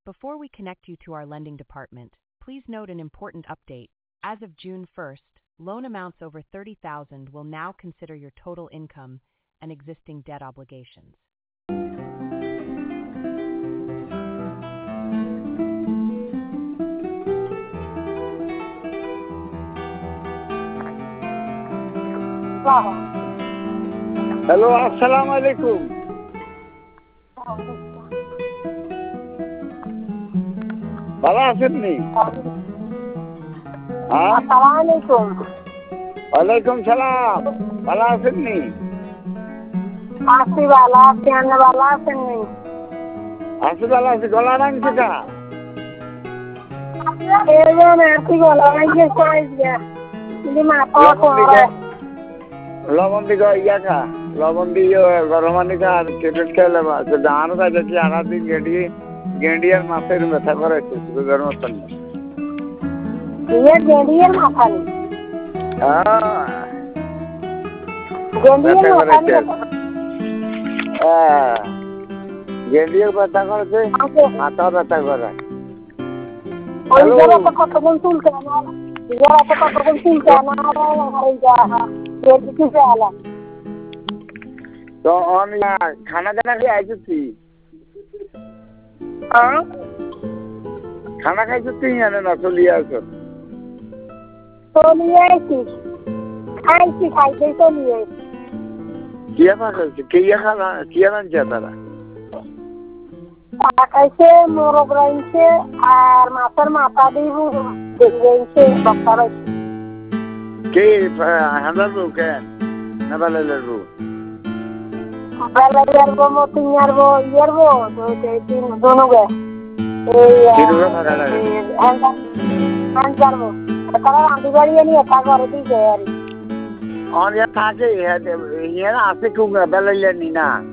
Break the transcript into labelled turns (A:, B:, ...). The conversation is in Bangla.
A: Before we connect you to our lending department, please note an important update. As of June 1st, loan amounts over $30,000 will now consider your total income and existing debt obligations.
B: Hello, আসসালামু আলাইকুম। ভালো আছেন নি? ওয়ালাইকুম সালাম। ভালো আছেন নি?
C: আছি ভালো আছি, আপনি ভালো আছেন নি?
B: আছি ভালো আছি। গলা ভাঙছে কা? লবণ দিকে ইয়া খা, লবণ দিয়ে গরম পানি খা, আর ট্যাবলেট খেলে আরো কাছে আনার দিন গেঁডি আর মাছের ব্যথা করাইছে সুগার মতন।
C: গেঁডিয়ার মাথা নেই,
B: গেঁডিও ব্যথা করেছে, মাথাও ব্যথা করে।
C: কতক্ষণ চুলকে কতক্ষণ চুলকে
B: তো খানা দানা খেয়ে আইছি, খানা খাইছো তুই জানে না চলিয়ে আছো?
C: চলিয়ে আইছি, খাইছি খাইতে চলিয়ে
B: কিয়া খাইছে? কিয়া খানা কিয়া আনছে তারা?
C: খাইছে, মোরগ রাইছে আর মাছের মাথা দিব রইছে, বক্তা রইছে।
B: কে হাঁদার বউ কেন না বেলাইলের বউ?
C: বেলাইলের বউ, মতিনার বউ, ইয়ের বউ দুনুগে তারা রাঁধি বাড়িয়ে নিয়ে একা করে দিয়েছে আর
B: থাকে আছে খুব বেলাইলের নি না।